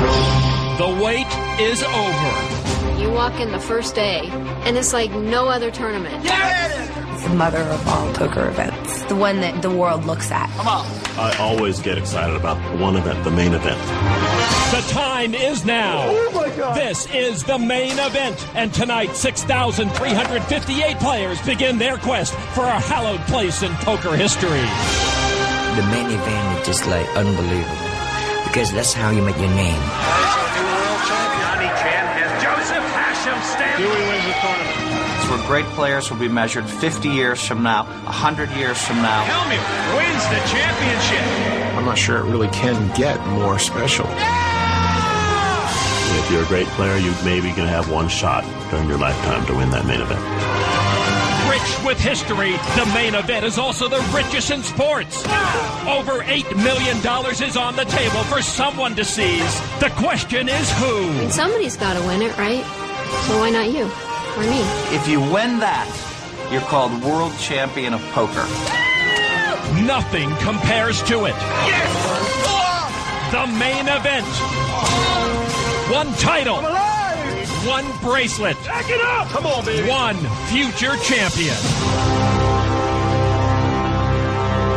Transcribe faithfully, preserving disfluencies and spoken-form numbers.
The wait is over. You walk in the first day, and it's like no other tournament. Yes! It's the mother of all poker events. The one that the world looks at. Come on. I always get excited about one event, the main event. The time is now. Oh my God. This is the main event. And tonight, six thousand three hundred fifty-eight players begin their quest for a hallowed place in poker history. The main event is just like unbelievable. Because that's how you make your name. Johnny Chan has Joseph Hashem stand. Dewey wins the tournament. It's where great players will be measured fifty years from now, one hundred years from now. Helmuth wins the championship. I'm not sure it really can get more special. If you're a great player, you maybe can have one shot during your lifetime to win that main event. Rich with history, the main event is also the richest in sports. Over eight million dollars is on the table for someone to seize. The question is who? I mean, somebody's got to win it, right? So why not you? Or me? If you win that, you're called world champion of poker. Nothing compares to it. Yes! The main event. One title. I'm alive! One bracelet. Back it up! Come on, baby. One future champion.